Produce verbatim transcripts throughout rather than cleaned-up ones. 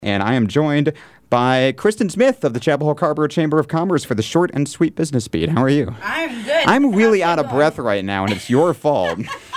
And I am joined by Kristen Smith of the Chapel Hill Carrboro Chamber of Commerce for the short and sweet business beat. How are you? I'm good. I'm really How's out of going? breath right now, and it's your fault.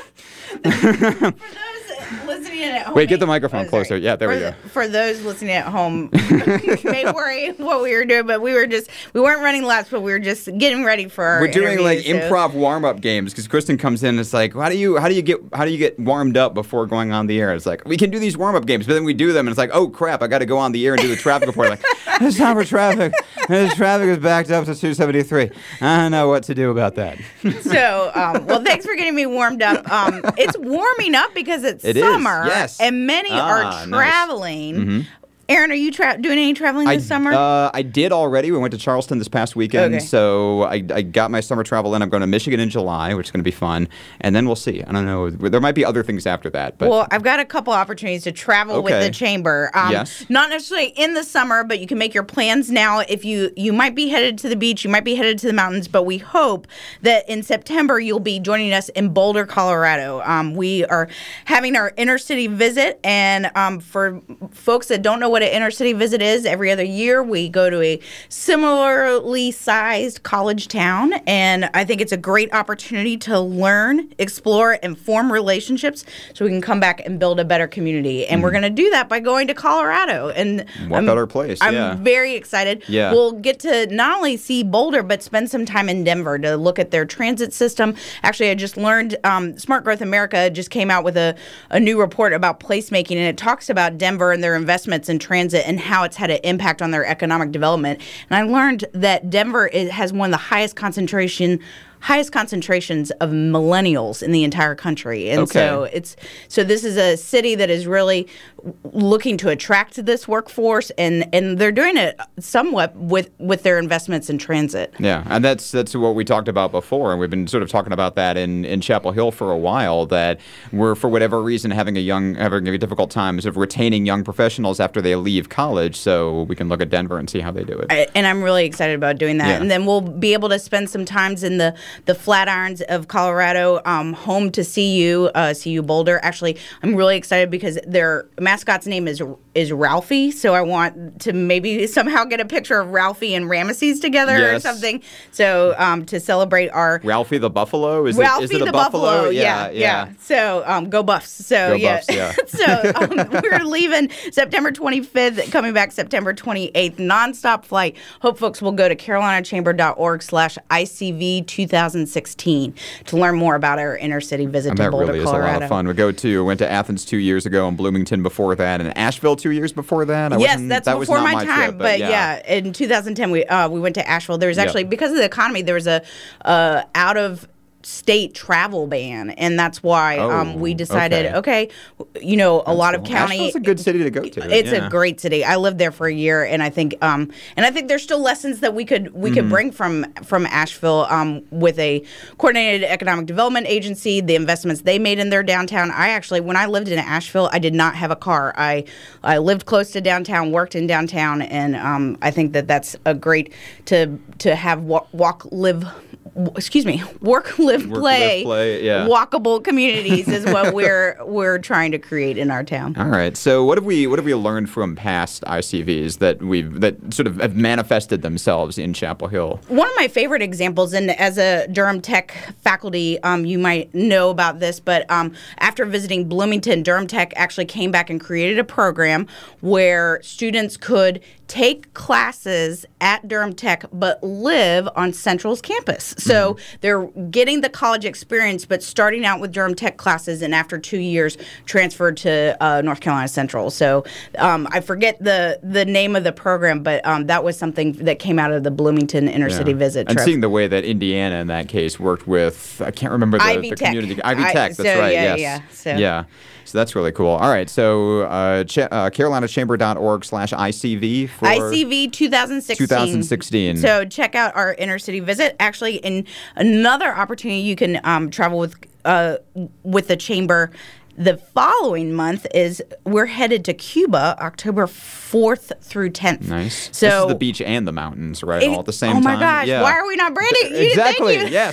For those listening at home, Wait, get the microphone oh, closer. sorry. Yeah, there for we go. The, for those listening at home, may worry what we were doing, but we were just we weren't running laps, but we were just getting ready for our We're doing like interview, so- improv warm-up games because Kristen comes in and it's like, how do you how do you get how do you get warmed up before going on the air? It's like we can do these warm-up games, but then we do them and it's like, oh crap, I got to go on the air and do the traffic report. Like, it's time for traffic. This traffic is backed up to two seventy-three. I don't know what to do about that. So, um, well, thanks for getting me warmed up. Um, it's warming up because it's It is, summer, yes. and many Ah, are nice. traveling. Mhm. Aaron, are you tra- doing any traveling I, this summer? Uh, I did already. We went to Charleston this past weekend, Okay. so I, I got my summer travel in. I'm going to Michigan in July, which is going to be fun, and then we'll see. I don't know. There might be other things after that. But Well, I've got a couple opportunities to travel with Okay. the chamber. Um, Yes. Not necessarily in the summer, but you can make your plans now. If you you might be headed to the beach, you might be headed to the mountains, but we hope that in September you'll be joining us in Boulder, Colorado. Um, we are having our inner city visit, and um, for folks that don't know what an inner city visit is, every other year we go to a similarly sized college town, and I think it's a great opportunity to learn, explore, and form relationships so we can come back and build a better community. And we're going to do that by going to Colorado. And What I'm, better place, I'm yeah. very excited. Yeah. We'll get to not only see Boulder, but spend some time in Denver to look at their transit system. Actually, I just learned um, Smart Growth America just came out with a, a new report about placemaking, and it talks about Denver and their investments in transit and how it's had an impact on their economic development. And I learned that Denver is, has one of the highest concentration highest concentrations of millennials in the entire country. And Okay. so it's so this is a city that is really looking to attract this workforce, and and they're doing it somewhat with with their investments in transit. Yeah, and that's that's what we talked about before, and we've been sort of talking about that in, in Chapel Hill for a while, that we're, for whatever reason, having a young having a difficult time sort of retaining young professionals after they leave college, so we can look at Denver and see how they do it. I, and I'm really excited about doing that. Yeah. And then we'll be able to spend some times in the, the Flatirons of Colorado, um, home to C U, uh, C U Boulder. Actually, I'm really excited because their mascot's name is is Ralphie. So I want to maybe somehow get a picture of Ralphie and Ramesses together or Yes. something. So um, to celebrate our Ralphie the Buffalo? Is Ralphie it, is it a the buffalo? Buffalo, Yeah, yeah, yeah. So um, go Buffs. So Go yeah, Buffs, yeah. so um, we're leaving September twenty-fifth, coming back September twenty-eighth, nonstop flight. Hope folks will go to carolinachamber.org slash ICV twenty sixteen to learn more about our inner city visit And to that Boulder, really is Colorado. a lot of fun. We go to went to Athens two years ago, and Bloomington before that, and Asheville two years before that. I Yes, wasn't- that's that was before not my, time. trip, but yeah. in two thousand ten we uh, we went to Asheville. There was Yeah. actually, because of the economy, there was a uh, out of state travel ban, and that's why um, we Oh, decided, okay. okay, you know, a lot of Cool. county. Asheville's a good city to go to. It's yeah. a great city. I lived there for a year, and I think, um, and I think there's still lessons that we could we could bring from from Asheville, um, with a coordinated economic development agency, the investments they made in their downtown. I actually, when I lived in Asheville, I did not have a car. I I lived close to downtown, worked in downtown, and um, I think that that's a great to to have walk, walk live. Excuse me, work, live, Work, play, live, play, yeah. walkable communities is what we're we're trying to create in our town. All right. So what have we what have we learned from past I C Vs that we've that sort of have manifested themselves in Chapel Hill? One of my favorite examples, and as a Durham Tech faculty, um, you might know about this, but um, after visiting Bloomington, Durham Tech actually came back and created a program where students could take classes at Durham Tech but live on Central's campus. So mm-hmm. they're getting the college experience, but starting out with Durham Tech classes, and after two years transferred to uh, North Carolina Central. So um, I forget the the name of the program, but um, that was something that came out of the Bloomington inner Yeah. city visit And trip. seeing the way that Indiana in that case worked with, I can't remember the, Ivy the Tech. community. Ivy I- Tech, that's so, right, yeah, yes. yeah, so. Yeah. So that's really cool. All right, so uh, ch- uh, carolinachamber.org slash ICV for I C V twenty sixteen. twenty sixteen. So check out our inner city visit. Actually, in another opportunity, you can um, travel with uh, with the chamber. The following month is we're headed to Cuba, October fourth through tenth. Nice. So this is the beach and the mountains, right? It- all at the same oh time. my gosh! Yeah. Why are we not branding? You didn't- Exactly. thank you. Yes.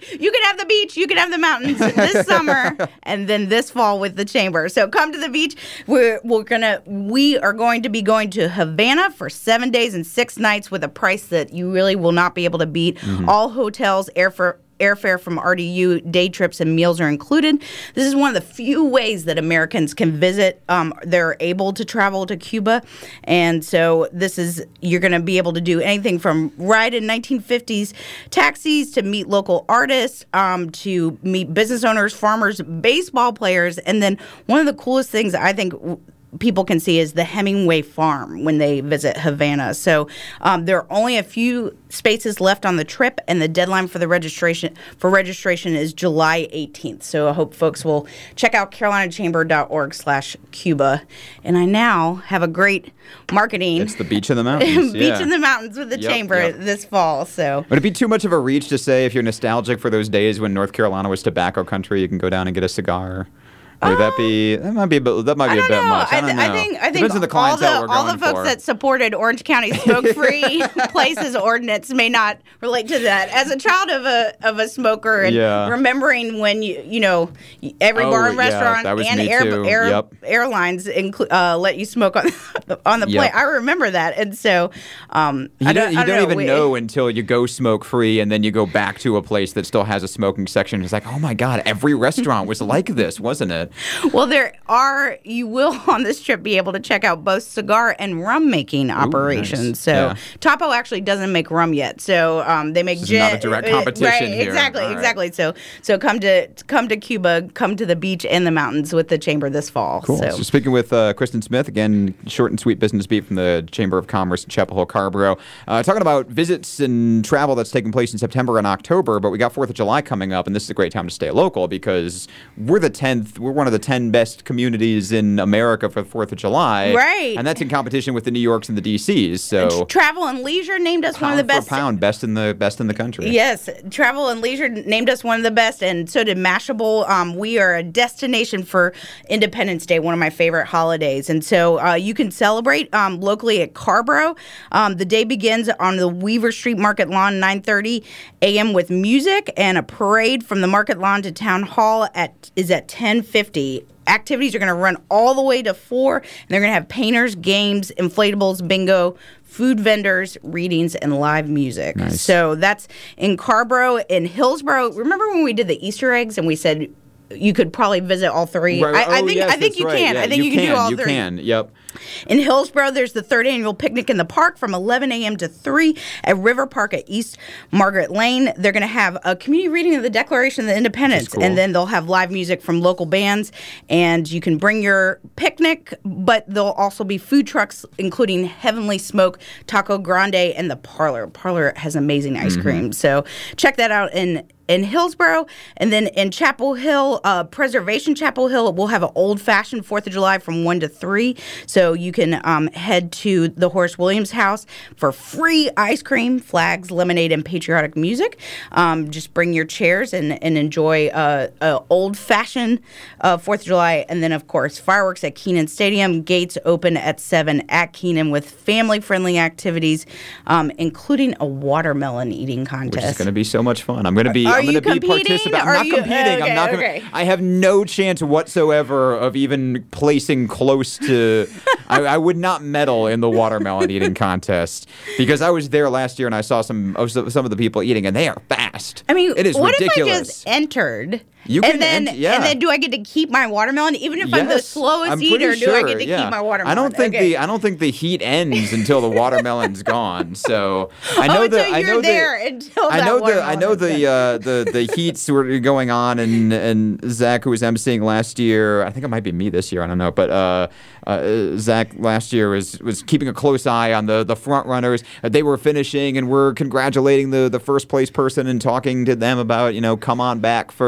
You can have the beach, you can have the mountains this summer, and then this fall with the chamber. So come to the beach. We're we're gonna we are going to be going to Havana for seven days and six nights with a price that you really will not be able to beat. Mm-hmm. All hotels, airfare. Airfare from R D U, day trips, and meals are included. This is one of the few ways that Americans can visit. Um, they're able to travel to Cuba. And so this is, you're going to be able to do anything from ride in nineteen fifties taxis to meet local artists, um, to meet business owners, farmers, baseball players. And then one of the coolest things I think people can see is the Hemingway Farm when they visit Havana. So um, there are only a few spaces left on the trip, and the deadline for the registration for registration is July eighteenth. So I hope folks will check out carolinachamber.org slash Cuba. And I now have a great marketing. It's the beach in the mountains. beach yeah. in the mountains with the yep, chamber yep. this fall. So would it be too much of a reach to say if you're nostalgic for those days when North Carolina was tobacco country, you can go down and get a cigar? Would that be that might be a bit, that might be a bit know. much. I I, don't th- know. I think I think Depends on the all clientele the we're all going the folks for. that supported Orange County smoke-free places ordinance may not relate to that. As a child of a of a smoker and yeah. remembering when you you know every oh, bar and yeah, restaurant that was and me air, too. air Yep. airlines inclu- uh, let you smoke on on the plane. Yep. I remember that, and so um, you I don't, don't, you I don't, don't know. even we, know until you go smoke free and then you go back to a place that still has a smoking section. It's like, oh my God, every restaurant was like this, wasn't it? Well, there are. You will on this trip be able to check out both cigar and rum making operations. Ooh, nice. So yeah. Topo actually doesn't make rum yet. So um, they make this gin. Is not a direct competition right, here. Exactly, All right. exactly. So so come to come to Cuba, come to the beach and the mountains with the chamber this fall. Cool. So, so speaking with uh, Kristen Smith, again, short and sweet business beat from the Chamber of Commerce in Chapel Hill, Carrboro. Uh, talking about visits and travel that's taking place in September and October, but we got fourth of July coming up, and this is a great time to stay local because we're the tenth, we're one of the ten best communities in America for the fourth of July. Right. And that's in competition with the New Yorks and the D Cs. So Travel and Leisure named us pound one of the best. for pound, best in the best in the country. Yes, Travel and Leisure named us one of the best, and so did Mashable. Um, we are a destination for Independence Day, one of my favorite holidays, and so uh, you can celebrate um, locally at Carrboro. Um, the day begins on the Weaver Street Market Lawn, nine thirty a.m. with music, and a parade from the Market Lawn to Town Hall at is at ten fifty. Activities are going to run all the way to four, and they're going to have painters, games, inflatables, bingo, food vendors, readings, and live music. Nice. So that's in Carrboro. In Hillsborough, remember when we did the Easter eggs and we said you could probably visit all three? Right. I, I Oh, think yes, I think that's you right. can. Yeah, I think you, you can, do all you three. You can. Yep. In Hillsborough, there's the third annual picnic in the park from eleven a.m. to three at River Park at East Margaret Lane. They're going to have a community reading of the Declaration of Independence, cool. and then they'll have live music from local bands, and you can bring your picnic, but there'll also be food trucks, including Heavenly Smoke, Taco Grande, and the Parlor. Parlor has amazing ice Mm-hmm. cream, so check that out in in Hillsborough. And then in Chapel Hill, uh, Preservation Chapel Hill, we'll have an old-fashioned fourth of July from one to three. So you can um, head to the Horace Williams House for free ice cream, flags, lemonade, and patriotic music. Um, just bring your chairs and, and enjoy uh, a old-fashioned uh, fourth of July. And then, of course, fireworks at Keenan Stadium. Gates open at seven at Keenan with family-friendly activities, um, including a watermelon eating contest. Which is going to be so much fun. I'm going to be Are I'm going you to be competing? participating. I'm Are not you- competing. okay, I'm not gonna, okay. I have no chance whatsoever of even placing close to. I, I would not medal in the watermelon eating contest because I was there last year and I saw some of some of the people eating and they are fast. I mean, it is what ridiculous. if I just entered? You can and then, ent- yeah. and then, do I get to keep my watermelon, even if I'm the Yes, slowest I'm pretty eater? Sure, do I get to yeah. keep my watermelon? I don't think Okay. the I don't think the heat ends until the watermelon's gone. So I know oh, the so I you're know there the until I that know the I watermelon know is the done. uh, the the heats were going on and and Zach, who was emceeing last year, I think it might be me this year, I don't know, but uh, uh, Zach last year was was keeping a close eye on the the front runners. Uh, they were finishing and we're congratulating the the first place person and talking to them about, you know, come on back for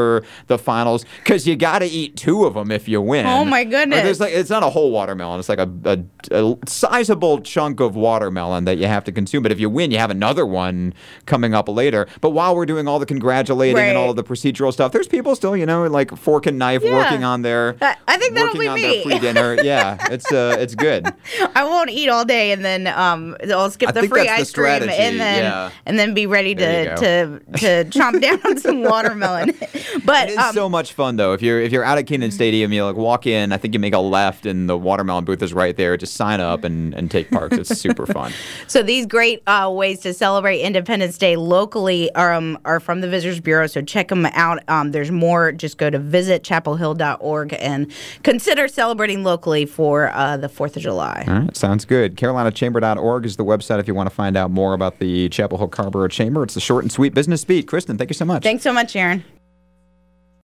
the finals because you got to eat two of them if you win. Oh, my goodness. Or there's like it's not a whole watermelon. It's like a, a, a sizable chunk of watermelon that you have to consume. But if you win, you have another one coming up later. But while we're doing all the congratulating Right. and all of the procedural stuff, there's people still, you know, like fork and knife Yeah. working on their I- I think that'll working be on me. their pre-dinner. Yeah, it's uh, it's good. I won't eat all day, and then um, I'll skip I the think free that's the ice cream, strategy, and then yeah. and then be ready There to to to chomp down on some watermelon. But It is um, so much fun though. If you're if you're out at Kenan Stadium, you like walk in. I think you make a left, and the watermelon booth is right there. Just sign up and, and take part. It's super fun. So these great uh, ways to celebrate Independence Day locally are, um, are from the Visitors Bureau, so check them out. Um, there's more. Just go to visit chapel hill dot org and consider celebrating locally for uh, the fourth of July. All right, sounds good. carolina chamber dot org is the website if you want to find out more about the Chapel Hill Carrboro Chamber. It's the short and sweet business beat. Kristen, thank you so much. Thanks so much, Aaron.